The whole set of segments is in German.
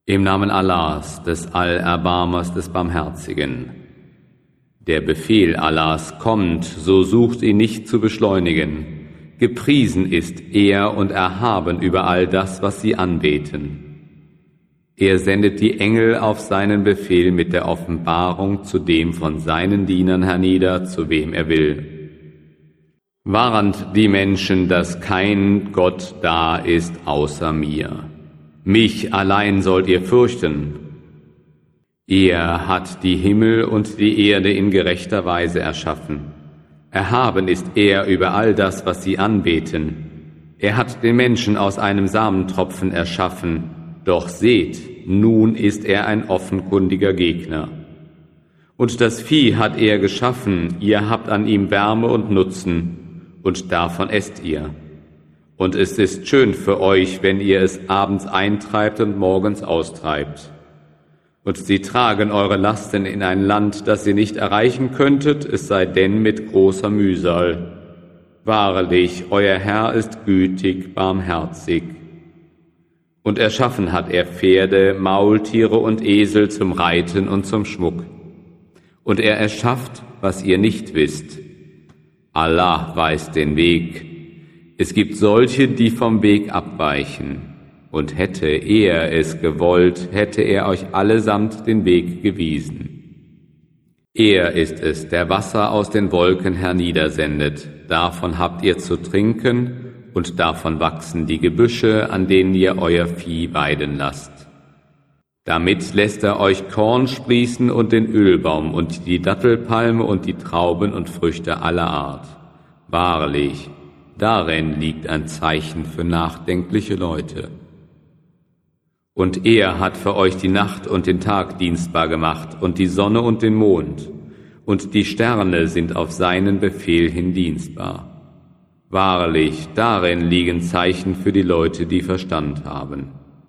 Im Namen Allahs, des Allerbarmers, des Barmherzigen. Der Befehl Allahs kommt, so sucht ihn nicht zu beschleunigen. Gepriesen ist er und erhaben über all das, was sie anbeten. Er sendet die Engel auf seinen Befehl mit der Offenbarung zu dem von seinen Dienern hernieder, zu wem er will. Warnt die Menschen, dass kein Gott da ist außer mir. Mich allein sollt ihr fürchten. Er hat die Himmel und die Erde in gerechter Weise erschaffen. Erhaben ist er über all das, was sie anbeten. Er hat den Menschen aus einem Samentropfen erschaffen. Doch seht, nun ist er ein offenkundiger Gegner. Und das Vieh hat er geschaffen, ihr habt an ihm Wärme und Nutzen, und davon esst ihr. Und es ist schön für euch, wenn ihr es abends eintreibt und morgens austreibt. Und sie tragen eure Lasten in ein Land, das ihr nicht erreichen könntet, es sei denn mit großer Mühsal. Wahrlich, euer Herr ist gütig, barmherzig. Und erschaffen hat er Pferde, Maultiere und Esel zum Reiten und zum Schmuck. Und er erschafft, was ihr nicht wisst. Allah weiß den Weg. Es gibt solche, die vom Weg abweichen. Und hätte er es gewollt, hätte er euch allesamt den Weg gewiesen. Er ist es, der Wasser aus den Wolken herniedersendet. Davon habt ihr zu trinken, und davon wachsen die Gebüsche, an denen ihr euer Vieh weiden lasst. Damit lässt er euch Korn sprießen und den Ölbaum und die Dattelpalme und die Trauben und Früchte aller Art. Wahrlich, darin liegt ein Zeichen für nachdenkliche Leute. Und er hat für euch die Nacht und den Tag dienstbar gemacht und die Sonne und den Mond, und die Sterne sind auf seinen Befehl hin dienstbar. Wahrlich, darin liegen Zeichen für die Leute, die Verstand haben.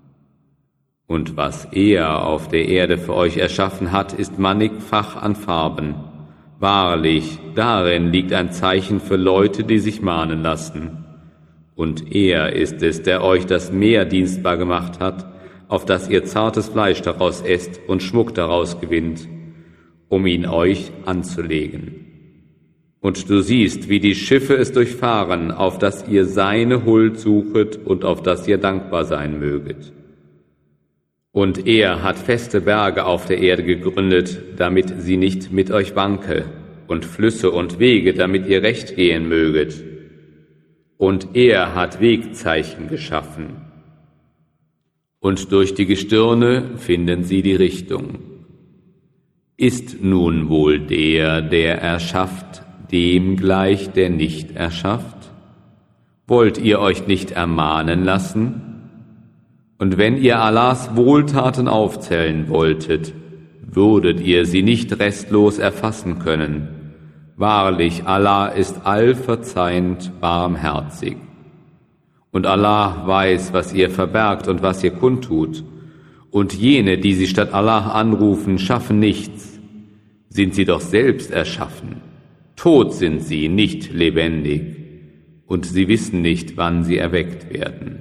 Und was er auf der Erde für euch erschaffen hat, ist mannigfach an Farben. Wahrlich, darin liegt ein Zeichen für Leute, die sich mahnen lassen. Und er ist es, der euch das Meer dienstbar gemacht hat, auf das ihr zartes Fleisch daraus esst und Schmuck daraus gewinnt, um ihn euch anzulegen. Und du siehst, wie die Schiffe es durchfahren, auf das ihr seine Huld suchet und auf das ihr dankbar sein möget. Und er hat feste Berge auf der Erde gegründet, damit sie nicht mit euch wanke, und Flüsse und Wege, damit ihr recht gehen möget. Und er hat Wegzeichen geschaffen. Und durch die Gestirne finden sie die Richtung. Ist nun wohl der erschafft, dem gleich, der nicht erschafft? Wollt ihr euch nicht ermahnen lassen? Und wenn ihr Allahs Wohltaten aufzählen wolltet, würdet ihr sie nicht restlos erfassen können. Wahrlich, Allah ist allverzeihend barmherzig. Und Allah weiß, was ihr verbergt und was ihr kundtut. Und jene, die sie statt Allah anrufen, schaffen nichts. Sind sie doch selbst erschaffen. Tot sind sie, nicht lebendig. Und sie wissen nicht, wann sie erweckt werden.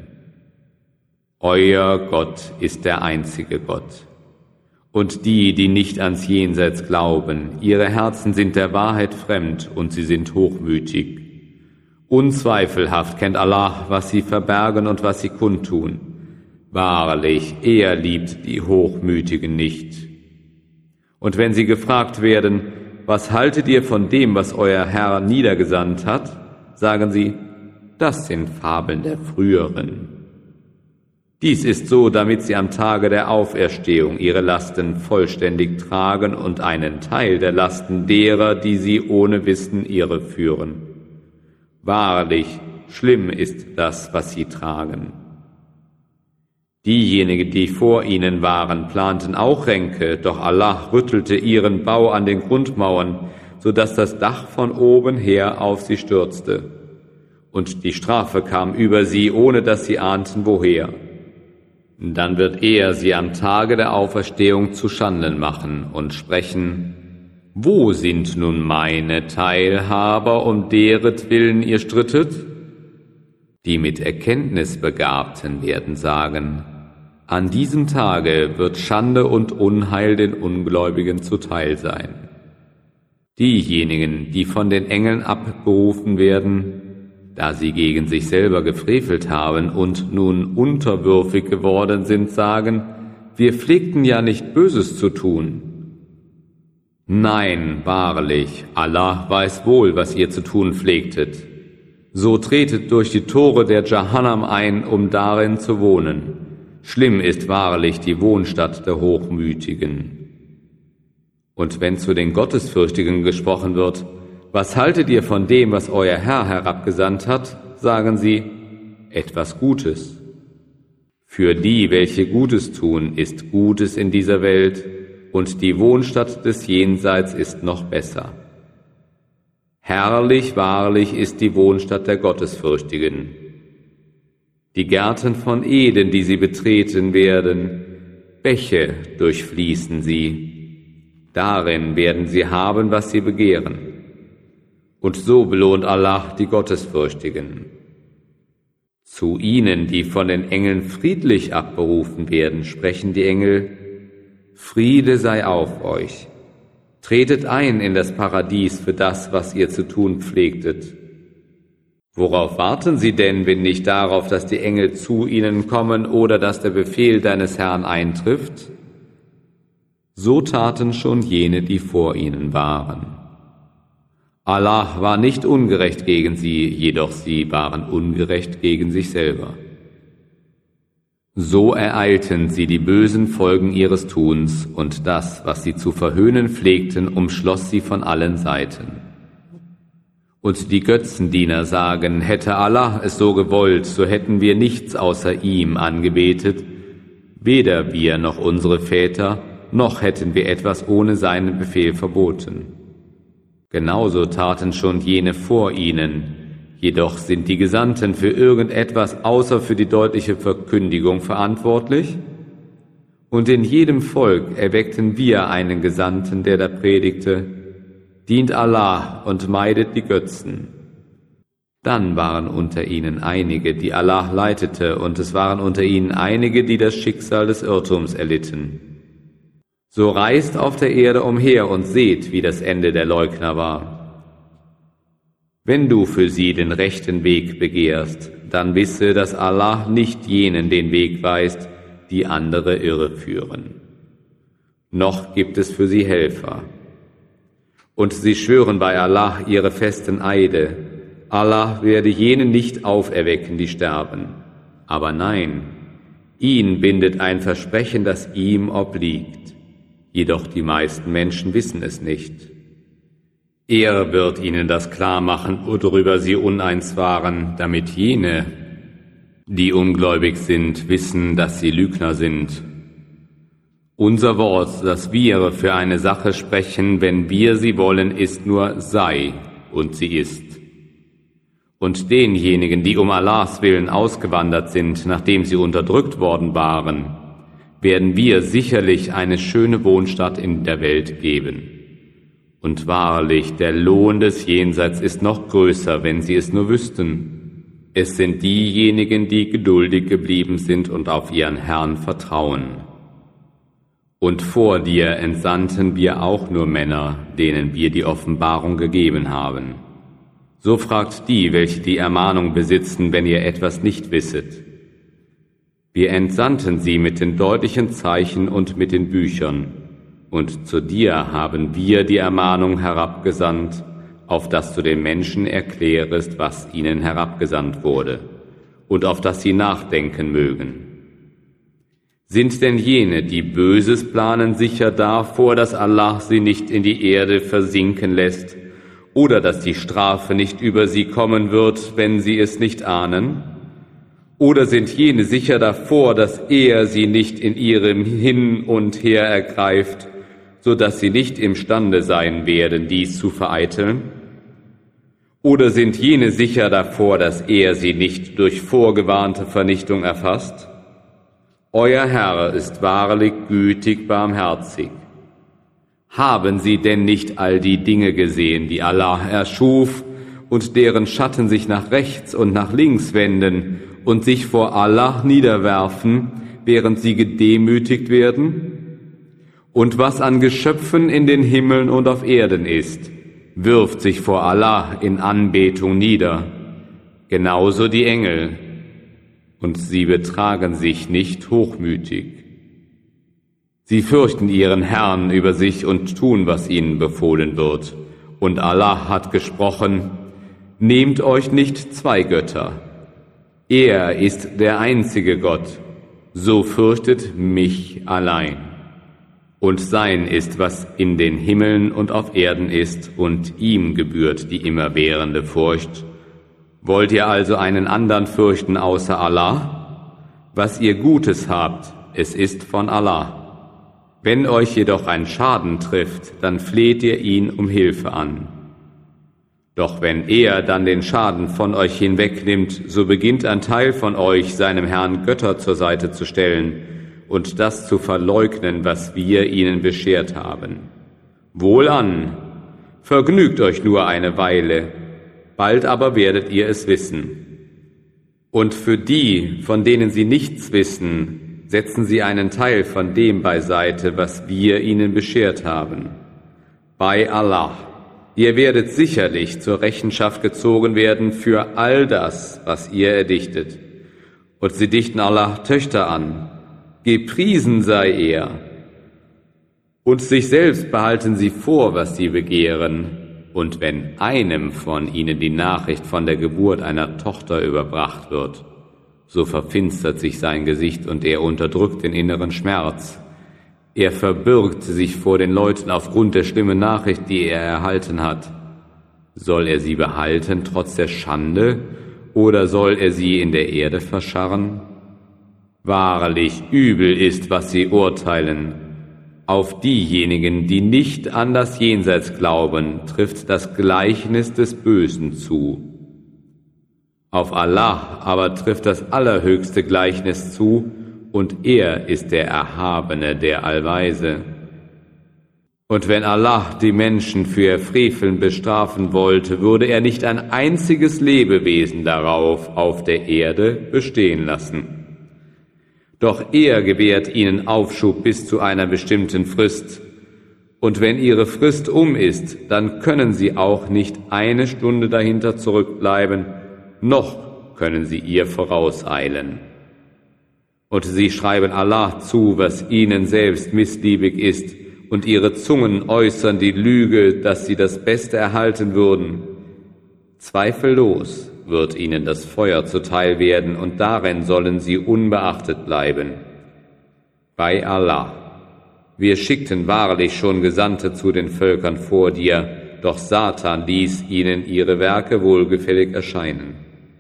Euer Gott ist der einzige Gott. Und die, die nicht ans Jenseits glauben, ihre Herzen sind der Wahrheit fremd und sie sind hochmütig. Unzweifelhaft kennt Allah, was sie verbergen und was sie kundtun. Wahrlich, er liebt die Hochmütigen nicht. Und wenn sie gefragt werden, was haltet ihr von dem, was euer Herr niedergesandt hat, sagen sie, das sind Fabeln der Früheren. Dies ist so, damit sie am Tage der Auferstehung ihre Lasten vollständig tragen und einen Teil der Lasten derer, die sie ohne Wissen irreführen. Wahrlich, schlimm ist das, was sie tragen. Diejenigen, die vor ihnen waren, planten auch Ränke, doch Allah rüttelte ihren Bau an den Grundmauern, so dass das Dach von oben her auf sie stürzte. Und die Strafe kam über sie, ohne dass sie ahnten, woher. Dann wird er sie am Tage der Auferstehung zuschanden machen und sprechen, wo sind nun meine Teilhaber, um deretwillen ihr strittet? Die mit Erkenntnis Begabten werden sagen, An diesem Tage wird Schande und Unheil den Ungläubigen zuteil sein. Diejenigen, die von den Engeln abberufen werden, da sie gegen sich selber gefrevelt haben und nun unterwürfig geworden sind, sagen, wir pflegten ja nicht Böses zu tun. Nein, wahrlich, Allah weiß wohl, was ihr zu tun pflegtet. So tretet durch die Tore der Jahannam ein, um darin zu wohnen. Schlimm ist wahrlich die Wohnstatt der Hochmütigen. Und wenn zu den Gottesfürchtigen gesprochen wird, was haltet ihr von dem, was euer Herr herabgesandt hat, sagen sie, etwas Gutes. Für die, welche Gutes tun, ist Gutes in dieser Welt, und die Wohnstatt des Jenseits ist noch besser. Herrlich, wahrlich ist die Wohnstatt der Gottesfürchtigen. Die Gärten von Eden, die sie betreten werden, Bäche durchfließen sie. Darin werden sie haben, was sie begehren. Und so belohnt Allah die Gottesfürchtigen. Zu ihnen, die von den Engeln friedlich abberufen werden, sprechen die Engel, Friede sei auf euch. Tretet ein in das Paradies für das, was ihr zu tun pflegtet. Worauf warten sie denn, wenn nicht darauf, dass die Engel zu ihnen kommen oder dass der Befehl deines Herrn eintrifft? So taten schon jene, die vor ihnen waren. Allah war nicht ungerecht gegen sie, jedoch sie waren ungerecht gegen sich selber. So ereilten sie die bösen Folgen ihres Tuns, und das, was sie zu verhöhnen pflegten, umschloss sie von allen Seiten. Und die Götzendiener sagen, hätte Allah es so gewollt, so hätten wir nichts außer ihm angebetet, weder wir noch unsere Väter, noch hätten wir etwas ohne seinen Befehl verboten. Genauso taten schon jene vor ihnen, jedoch sind die Gesandten für irgendetwas außer für die deutliche Verkündigung verantwortlich? Und in jedem Volk erweckten wir einen Gesandten, der da predigte, dient Allah und meidet die Götzen. Dann waren unter ihnen einige, die Allah leitete, und es waren unter ihnen einige, die das Schicksal des Irrtums erlitten. So reist auf der Erde umher und seht, wie das Ende der Leugner war. Wenn du für sie den rechten Weg begehrst, dann wisse, dass Allah nicht jenen den Weg weist, die andere irreführen. Noch gibt es für sie Helfer. Und sie schwören bei Allah ihre festen Eide. Allah werde jene nicht auferwecken, die sterben. Aber nein, ihn bindet ein Versprechen, das ihm obliegt. Jedoch die meisten Menschen wissen es nicht. Er wird ihnen das klar machen, worüber sie uneins waren, damit jene, die ungläubig sind, wissen, dass sie Lügner sind. Unser Wort, das wir für eine Sache sprechen, wenn wir sie wollen, ist nur sei, und sie ist. Und denjenigen, die um Allahs Willen ausgewandert sind, nachdem sie unterdrückt worden waren, werden wir sicherlich eine schöne Wohnstatt in der Welt geben. Und wahrlich, der Lohn des Jenseits ist noch größer, wenn sie es nur wüssten. Es sind diejenigen, die geduldig geblieben sind und auf ihren Herrn vertrauen. Und vor dir entsandten wir auch nur Männer, denen wir die Offenbarung gegeben haben. So fragt die, welche die Ermahnung besitzen, wenn ihr etwas nicht wisset. Wir entsandten sie mit den deutlichen Zeichen und mit den Büchern. Und zu dir haben wir die Ermahnung herabgesandt, auf dass du den Menschen erklärest, was ihnen herabgesandt wurde, und auf dass sie nachdenken mögen. Sind denn jene, die Böses planen, sicher davor, dass Allah sie nicht in die Erde versinken lässt, oder dass die Strafe nicht über sie kommen wird, wenn sie es nicht ahnen? Oder sind jene sicher davor, dass er sie nicht in ihrem Hin und Her ergreift, so dass sie nicht imstande sein werden, dies zu vereiteln? Oder sind jene sicher davor, dass er sie nicht durch vorgewarnte Vernichtung erfasst? Euer Herr ist wahrlich gütig barmherzig. Haben sie denn nicht all die Dinge gesehen, die Allah erschuf und deren Schatten sich nach rechts und nach links wenden und sich vor Allah niederwerfen, während sie gedemütigt werden? Und was an Geschöpfen in den Himmeln und auf Erden ist, wirft sich vor Allah in Anbetung nieder, genauso die Engel, und sie betragen sich nicht hochmütig. Sie fürchten ihren Herrn über sich und tun, was ihnen befohlen wird. Und Allah hat gesprochen: Nehmt euch nicht zwei Götter. Er ist der einzige Gott, so fürchtet mich allein. Und sein ist, was in den Himmeln und auf Erden ist, und ihm gebührt die immerwährende Furcht. Wollt ihr also einen anderen fürchten außer Allah? Was ihr Gutes habt, es ist von Allah. Wenn euch jedoch ein Schaden trifft, dann fleht ihr ihn um Hilfe an. Doch wenn er dann den Schaden von euch hinwegnimmt, so beginnt ein Teil von euch, seinem Herrn Götter zur Seite zu stellen und das zu verleugnen, was wir ihnen beschert haben. Wohlan, vergnügt euch nur eine Weile, bald aber werdet ihr es wissen. Und für die, von denen sie nichts wissen, setzen sie einen Teil von dem beiseite, was wir ihnen beschert haben. Bei Allah, ihr werdet sicherlich zur Rechenschaft gezogen werden für all das, was ihr erdichtet. Und sie dichten Allah Töchter an, gepriesen sei er. Und sich selbst behalten sie vor, was sie begehren. Und wenn einem von ihnen die Nachricht von der Geburt einer Tochter überbracht wird, so verfinstert sich sein Gesicht und er unterdrückt den inneren Schmerz. Er verbirgt sich vor den Leuten aufgrund der schlimmen Nachricht, die er erhalten hat. Soll er sie behalten trotz der Schande, oder soll er sie in der Erde verscharren? Wahrlich, übel ist, was sie urteilen. Auf diejenigen, die nicht an das Jenseits glauben, trifft das Gleichnis des Bösen zu. Auf Allah aber trifft das allerhöchste Gleichnis zu, und er ist der Erhabene, der Allweise. Und wenn Allah die Menschen für ihr Freveln bestrafen wollte, würde er nicht ein einziges Lebewesen darauf auf der Erde bestehen lassen. Doch er gewährt ihnen Aufschub bis zu einer bestimmten Frist. Und wenn ihre Frist ist, dann können sie auch nicht eine Stunde dahinter zurückbleiben, noch können sie ihr vorauseilen. Und sie schreiben Allah zu, was ihnen selbst missliebig ist, und ihre Zungen äußern die Lüge, dass sie das Beste erhalten würden. Zweifellos wird ihnen das Feuer zuteil werden, und darin sollen sie unbeachtet bleiben. Bei Allah, wir schickten wahrlich schon Gesandte zu den Völkern vor dir, doch Satan ließ ihnen ihre Werke wohlgefällig erscheinen.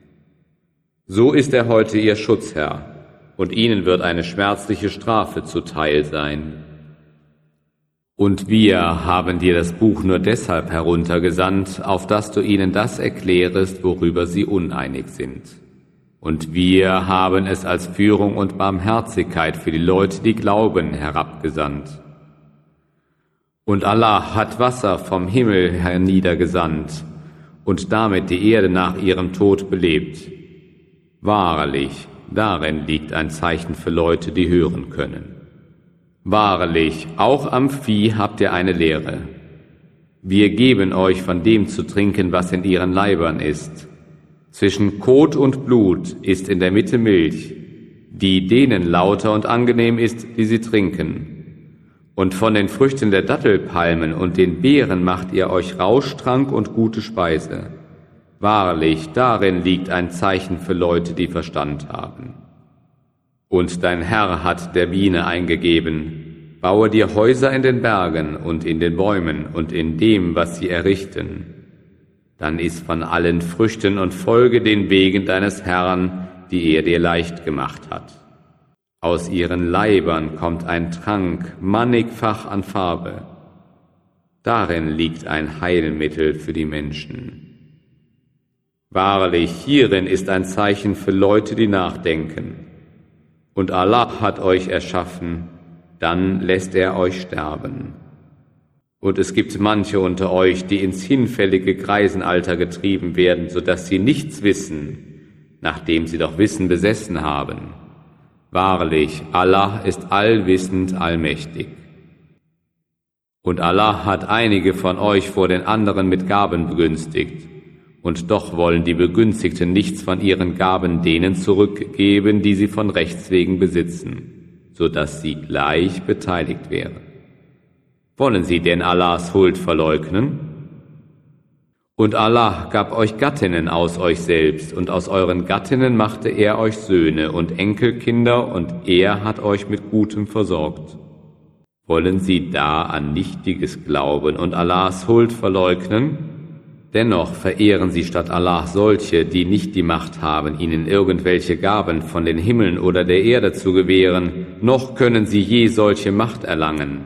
So ist er heute ihr Schutzherr, und ihnen wird eine schmerzliche Strafe zuteil sein. Und wir haben dir das Buch nur deshalb heruntergesandt, auf dass du ihnen das erklärest, worüber sie uneinig sind. Und wir haben es als Führung und Barmherzigkeit für die Leute, die glauben, herabgesandt. Und Allah hat Wasser vom Himmel herniedergesandt und damit die Erde nach ihrem Tod belebt. Wahrlich, darin liegt ein Zeichen für Leute, die hören können. Wahrlich, auch am Vieh habt ihr eine Lehre. Wir geben euch von dem zu trinken, was in ihren Leibern ist. Zwischen Kot und Blut ist in der Mitte Milch, die denen lauter und angenehm ist, die sie trinken. Und von den Früchten der Dattelpalmen und den Beeren macht ihr euch Rauschtrank und gute Speise. Wahrlich, darin liegt ein Zeichen für Leute, die Verstand haben. Und dein Herr hat der Biene eingegeben: Baue dir Häuser in den Bergen und in den Bäumen und in dem, was sie errichten. Dann iss von allen Früchten und folge den Wegen deines Herrn, die er dir leicht gemacht hat. Aus ihren Leibern kommt ein Trank, mannigfach an Farbe. Darin liegt ein Heilmittel für die Menschen. Wahrlich, hierin ist ein Zeichen für Leute, die nachdenken. Und Allah hat euch erschaffen, dann lässt er euch sterben. Und es gibt manche unter euch, die ins hinfällige Greisenalter getrieben werden, so dass sie nichts wissen, nachdem sie doch Wissen besessen haben. Wahrlich, Allah ist allwissend, allmächtig. Und Allah hat einige von euch vor den anderen mit Gaben begünstigt, und doch wollen die Begünstigten nichts von ihren Gaben denen zurückgeben, die sie von Rechts wegen besitzen, so dass sie gleich beteiligt wären. Wollen sie denn Allahs Huld verleugnen? Und Allah gab euch Gattinnen aus euch selbst, und aus euren Gattinnen machte er euch Söhne und Enkelkinder, und er hat euch mit Gutem versorgt. Wollen sie da an Nichtiges glauben und Allahs Huld verleugnen? Dennoch verehren sie statt Allah solche, die nicht die Macht haben, ihnen irgendwelche Gaben von den Himmeln oder der Erde zu gewähren, noch können sie je solche Macht erlangen.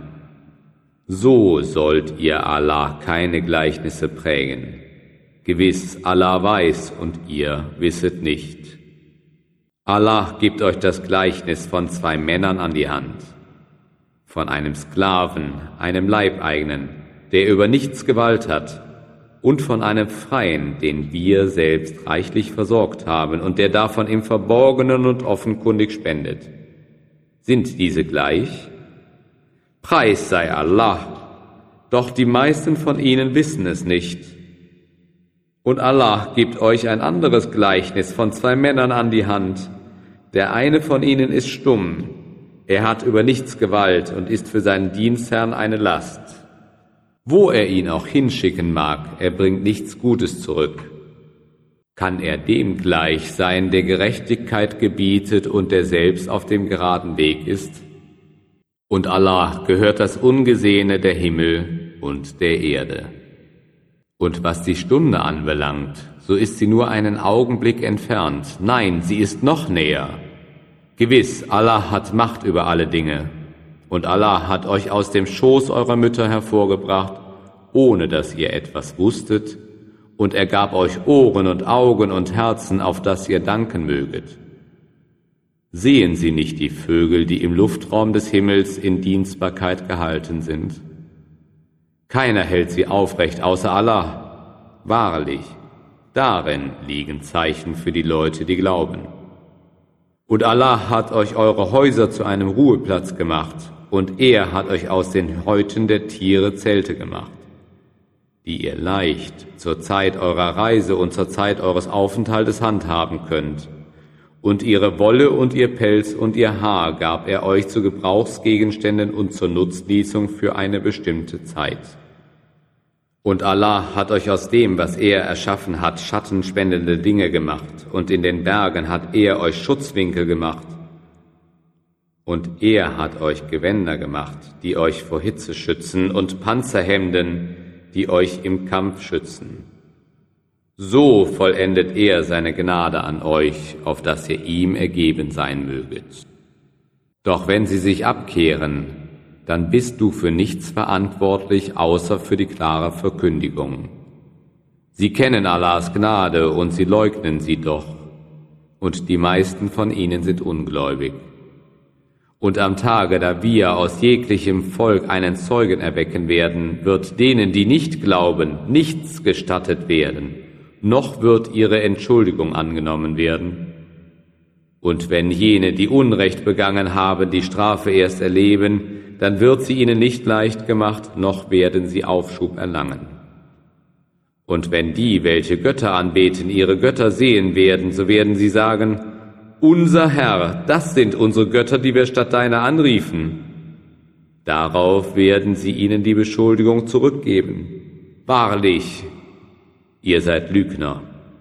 So sollt ihr Allah keine Gleichnisse prägen. Gewiss, Allah weiß und ihr wisset nicht. Allah gibt euch das Gleichnis von 2 Männern an die Hand, von einem Sklaven, einem Leibeigenen, der über nichts Gewalt hat, und von einem Freien, den wir selbst reichlich versorgt haben und der davon im Verborgenen und offenkundig spendet. Sind diese gleich? Preis sei Allah, doch die meisten von ihnen wissen es nicht. Und Allah gibt euch ein anderes Gleichnis von 2 Männern an die Hand. Der eine von ihnen ist stumm, er hat über nichts Gewalt und ist für seinen Dienstherrn eine Last. Wo er ihn auch hinschicken mag, er bringt nichts Gutes zurück. Kann er dem gleich sein, der Gerechtigkeit gebietet und der selbst auf dem geraden Weg ist? Und Allah gehört das Ungesehene der Himmel und der Erde. Und was die Stunde anbelangt, so ist sie nur einen Augenblick entfernt. Nein, sie ist noch näher. Gewiss, Allah hat Macht über alle Dinge. Und Allah hat euch aus dem Schoß eurer Mütter hervorgebracht, ohne dass ihr etwas wusstet, und er gab euch Ohren und Augen und Herzen, auf das ihr danken möget. Sehen sie nicht die Vögel, die im Luftraum des Himmels in Dienstbarkeit gehalten sind? Keiner hält sie aufrecht außer Allah. Wahrlich, darin liegen Zeichen für die Leute, die glauben. Und Allah hat euch eure Häuser zu einem Ruheplatz gemacht, und er hat euch aus den Häuten der Tiere Zelte gemacht, die ihr leicht zur Zeit eurer Reise und zur Zeit eures Aufenthaltes handhaben könnt. Und ihre Wolle und ihr Pelz und ihr Haar gab er euch zu Gebrauchsgegenständen und zur Nutznießung für eine bestimmte Zeit. Und Allah hat euch aus dem, was er erschaffen hat, schattenspendende Dinge gemacht, und in den Bergen hat er euch Schutzwinkel gemacht. Und er hat euch Gewänder gemacht, die euch vor Hitze schützen, und Panzerhemden, die euch im Kampf schützen. So vollendet er seine Gnade an euch, auf dass ihr ihm ergeben sein möget. Doch wenn sie sich abkehren, dann bist du für nichts verantwortlich, außer für die klare Verkündigung. Sie kennen Allahs Gnade und sie leugnen sie doch, und die meisten von ihnen sind ungläubig. Und am Tage, da wir aus jeglichem Volk einen Zeugen erwecken werden, wird denen, die nicht glauben, nichts gestattet werden, noch wird ihre Entschuldigung angenommen werden. Und wenn jene, die Unrecht begangen haben, die Strafe erst erleben, dann wird sie ihnen nicht leicht gemacht, noch werden sie Aufschub erlangen. Und wenn die, welche Götter anbeten, ihre Götter sehen werden, so werden sie sagen: Unser Herr, das sind unsere Götter, die wir statt deiner anriefen. Darauf werden sie ihnen die Beschuldigung zurückgeben: Wahrlich, ihr seid Lügner.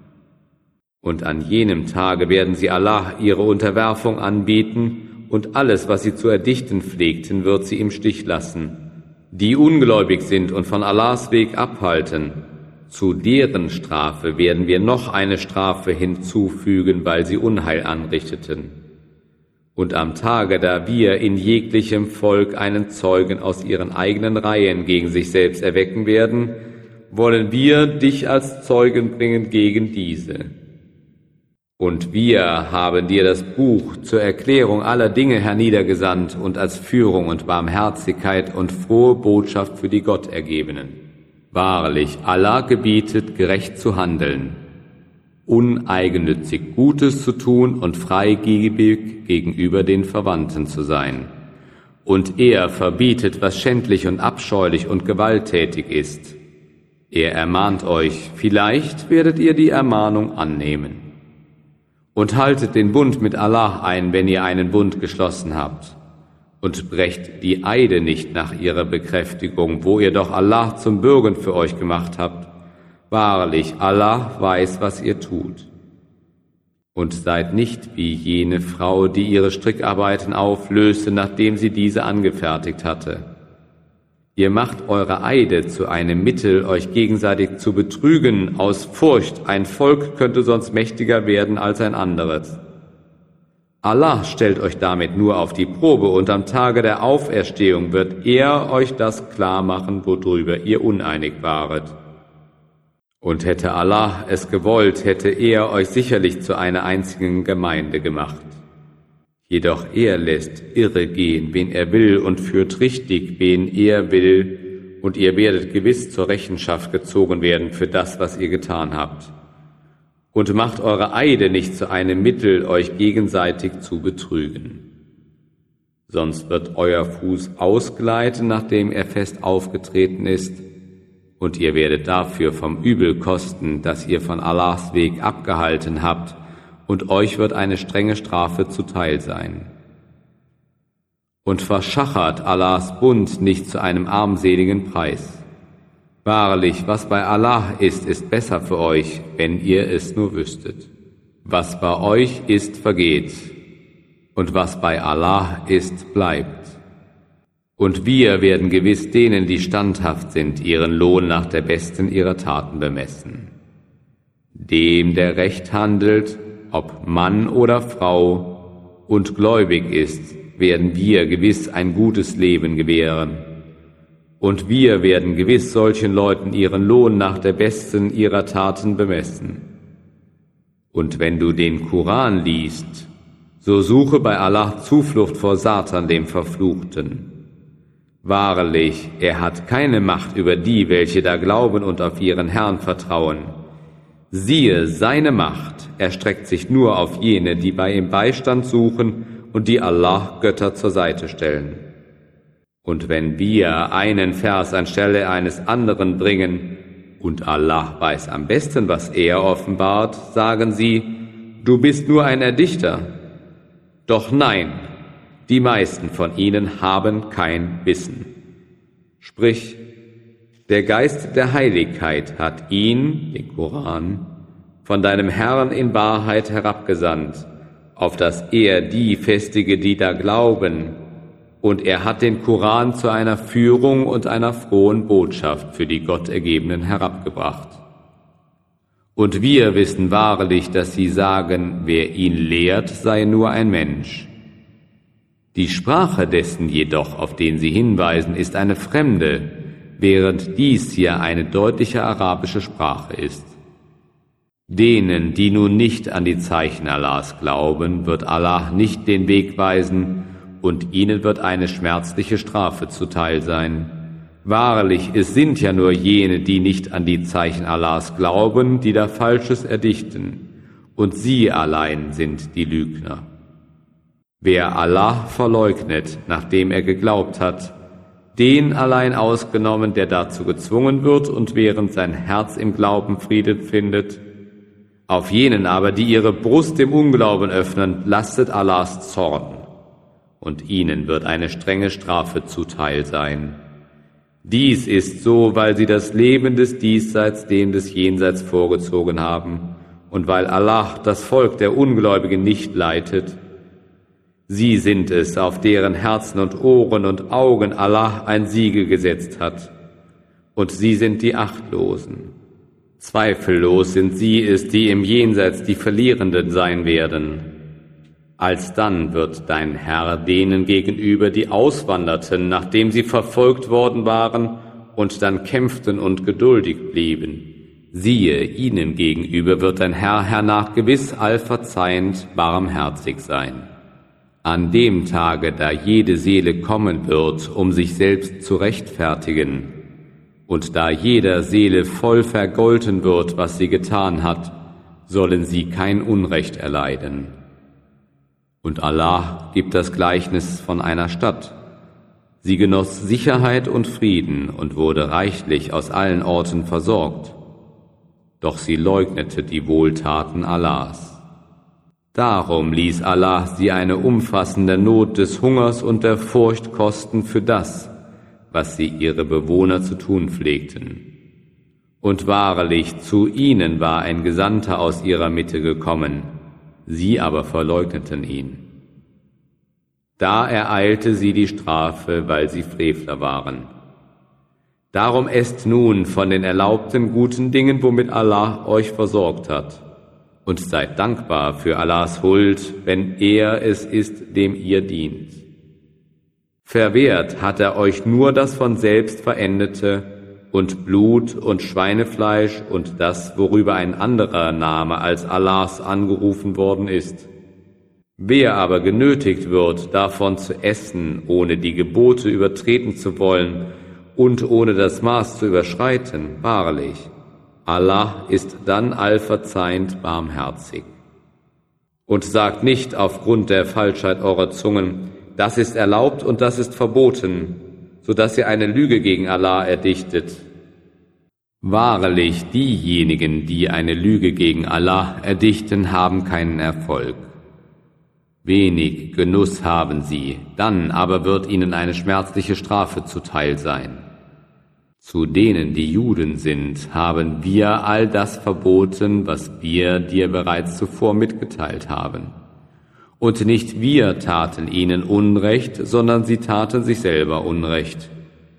Und an jenem Tage werden sie Allah ihre Unterwerfung anbieten, und alles, was sie zu erdichten pflegten, wird sie im Stich lassen. Die ungläubig sind und von Allahs Weg abhalten, zu deren Strafe werden wir noch eine Strafe hinzufügen, weil sie Unheil anrichteten. Und am Tage, da wir in jeglichem Volk einen Zeugen aus ihren eigenen Reihen gegen sich selbst erwecken werden, wollen wir dich als Zeugen bringen gegen diese. Und wir haben dir das Buch zur Erklärung aller Dinge herniedergesandt und als Führung und Barmherzigkeit und frohe Botschaft für die Gottergebenen. Wahrlich, Allah gebietet, gerecht zu handeln. uneigennützig Gutes zu tun und freigebig gegenüber den Verwandten zu sein. Und er verbietet, was schändlich und abscheulich und gewalttätig ist. Er ermahnt euch, vielleicht werdet ihr die Ermahnung annehmen. Und haltet den Bund mit Allah ein, wenn ihr einen Bund geschlossen habt. Und brecht die Eide nicht nach ihrer Bekräftigung, wo ihr doch Allah zum Bürgen für euch gemacht habt. Wahrlich, Allah weiß, was ihr tut. Und seid nicht wie jene Frau, die ihre Strickarbeiten auflöste, nachdem sie diese angefertigt hatte. Ihr macht eure Eide zu einem Mittel, euch gegenseitig zu betrügen, aus Furcht, ein Volk könnte sonst mächtiger werden als ein anderes. Allah stellt euch damit nur auf die Probe, und am Tage der Auferstehung wird er euch das klar machen, worüber ihr uneinig waret. Und hätte Allah es gewollt, hätte er euch sicherlich zu einer einzigen Gemeinde gemacht. Jedoch er lässt irre gehen, wen er will, und führt richtig, wen er will, und ihr werdet gewiss zur Rechenschaft gezogen werden für das, was ihr getan habt. Und macht eure Eide nicht zu einem Mittel, euch gegenseitig zu betrügen. Sonst wird euer Fuß ausgleiten, nachdem er fest aufgetreten ist, und ihr werdet dafür vom Übel kosten, dass ihr von Allahs Weg abgehalten habt, und euch wird eine strenge Strafe zuteil sein. Und verschachert Allahs Bund nicht zu einem armseligen Preis. Wahrlich, was bei Allah ist, ist besser für euch, wenn ihr es nur wüsstet. Was bei euch ist, vergeht, und was bei Allah ist, bleibt. Und wir werden gewiss denen, die standhaft sind, ihren Lohn nach der besten ihrer Taten bemessen. Dem, der Recht handelt, ob Mann oder Frau, und gläubig ist, werden wir gewiss ein gutes Leben gewähren. Und wir werden gewiss solchen Leuten ihren Lohn nach der besten ihrer Taten bemessen. Und wenn du den Koran liest, so suche bei Allah Zuflucht vor Satan, dem Verfluchten. Wahrlich, er hat keine Macht über die, welche da glauben und auf ihren Herrn vertrauen. Siehe, seine Macht erstreckt sich nur auf jene, die bei ihm Beistand suchen und die Allah Götter zur Seite stellen. Und wenn wir einen Vers anstelle eines anderen bringen, und Allah weiß am besten, was er offenbart, sagen sie, du bist nur ein Erdichter. Doch nein, die meisten von ihnen haben kein Wissen. Sprich, der Geist der Heiligkeit hat ihn, den Koran, von deinem Herrn in Wahrheit herabgesandt, auf dass er die festige, die da glauben, und er hat den Koran zu einer Führung und einer frohen Botschaft für die Gottergebenen herabgebracht. Und wir wissen wahrlich, dass sie sagen, wer ihn lehrt, sei nur ein Mensch. Die Sprache dessen jedoch, auf den sie hinweisen, ist eine fremde, während dies hier eine deutliche arabische Sprache ist. Denen, die nun nicht an die Zeichen Allahs glauben, wird Allah nicht den Weg weisen, und ihnen wird eine schmerzliche Strafe zuteil sein. Wahrlich, es sind ja nur jene, die nicht an die Zeichen Allahs glauben, die da Falsches erdichten, und sie allein sind die Lügner. Wer Allah verleugnet, nachdem er geglaubt hat, den allein ausgenommen, der dazu gezwungen wird und während sein Herz im Glauben Frieden findet. Auf jenen aber, die ihre Brust dem Unglauben öffnen, lastet Allahs Zorn, und ihnen wird eine strenge Strafe zuteil sein. Dies ist so, weil sie das Leben des Diesseits dem des Jenseits vorgezogen haben und weil Allah das Volk der Ungläubigen nicht leitet. Sie sind es, auf deren Herzen und Ohren und Augen Allah ein Siegel gesetzt hat. Und sie sind die Achtlosen. Zweifellos sind sie es, die im Jenseits die Verlierenden sein werden. Alsdann wird dein Herr denen gegenüber, die auswanderten, nachdem sie verfolgt worden waren und dann kämpften und geduldig blieben. Siehe, ihnen gegenüber wird dein Herr hernach gewiss allverzeihend barmherzig sein. An dem Tage, da jede Seele kommen wird, um sich selbst zu rechtfertigen, und da jeder Seele voll vergolten wird, was sie getan hat, sollen sie kein Unrecht erleiden. Und Allah gibt das Gleichnis von einer Stadt. Sie genoss Sicherheit und Frieden und wurde reichlich aus allen Orten versorgt. Doch sie leugnete die Wohltaten Allahs. Darum ließ Allah sie eine umfassende Not des Hungers und der Furcht kosten für das, was sie ihre Bewohner zu tun pflegten. Und wahrlich, zu ihnen war ein Gesandter aus ihrer Mitte gekommen, sie aber verleugneten ihn. Da ereilte sie die Strafe, weil sie Frevler waren. Darum esst nun von den erlaubten guten Dingen, womit Allah euch versorgt hat, und seid dankbar für Allahs Huld, wenn er es ist, dem ihr dient. Verwehrt hat er euch nur das von selbst Verendete und Blut und Schweinefleisch und das, worüber ein anderer Name als Allahs angerufen worden ist. Wer aber genötigt wird, davon zu essen, ohne die Gebote übertreten zu wollen und ohne das Maß zu überschreiten, wahrlich, Allah ist dann allverzeihend barmherzig. Und sagt nicht aufgrund der Falschheit eurer Zungen, das ist erlaubt und das ist verboten, so dass ihr eine Lüge gegen Allah erdichtet. Wahrlich, diejenigen, die eine Lüge gegen Allah erdichten, haben keinen Erfolg. Wenig Genuss haben sie, dann aber wird ihnen eine schmerzliche Strafe zuteil sein. Zu denen, die Juden sind, haben wir all das verboten, was wir dir bereits zuvor mitgeteilt haben. Und nicht wir taten ihnen Unrecht, sondern sie taten sich selber Unrecht.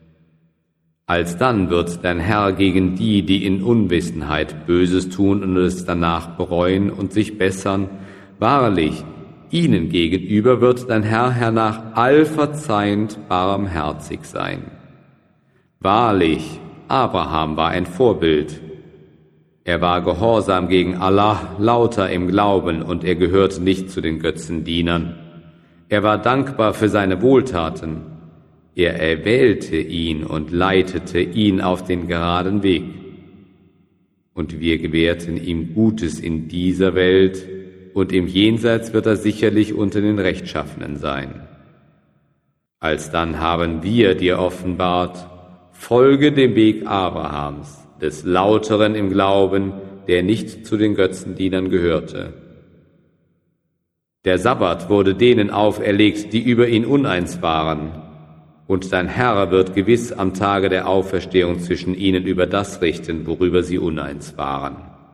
Alsdann wird dein Herr gegen die, die in Unwissenheit Böses tun und es danach bereuen und sich bessern, wahrlich, ihnen gegenüber wird dein Herr hernach allverzeihend barmherzig sein. Wahrlich, Abraham war ein Vorbild. Er war gehorsam gegen Allah, lauter im Glauben, und er gehörte nicht zu den Götzendienern. Er war dankbar für seine Wohltaten. Er erwählte ihn und leitete ihn auf den geraden Weg. Und wir gewährten ihm Gutes in dieser Welt, und im Jenseits wird er sicherlich unter den Rechtschaffenen sein. Alsdann haben wir dir offenbart, folge dem Weg Abrahams, des Lauteren im Glauben, der nicht zu den Götzendienern gehörte. Der Sabbat wurde denen auferlegt, die über ihn uneins waren, und dein Herr wird gewiss am Tage der Auferstehung zwischen ihnen über das richten, worüber sie uneins waren.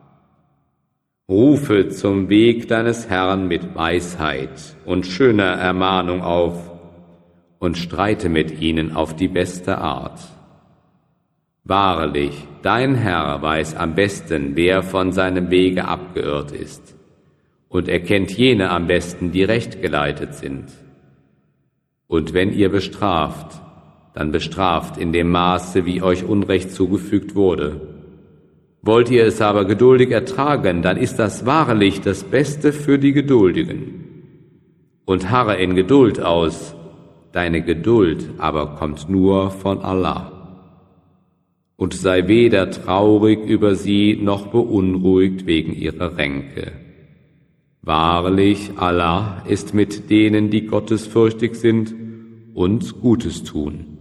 Rufe zum Weg deines Herrn mit Weisheit und schöner Ermahnung auf und streite mit ihnen auf die beste Art. Wahrlich, dein Herr weiß am besten, wer von seinem Wege abgeirrt ist, und er kennt jene am besten, die recht geleitet sind. Und wenn ihr bestraft, dann bestraft in dem Maße, wie euch Unrecht zugefügt wurde. Wollt ihr es aber geduldig ertragen, dann ist das wahrlich das Beste für die Geduldigen. Und harre in Geduld aus, deine Geduld aber kommt nur von Allah. Und sei weder traurig über sie, noch beunruhigt wegen ihrer Ränke. Wahrlich, Allah ist mit denen, die gottesfürchtig sind und Gutes tun.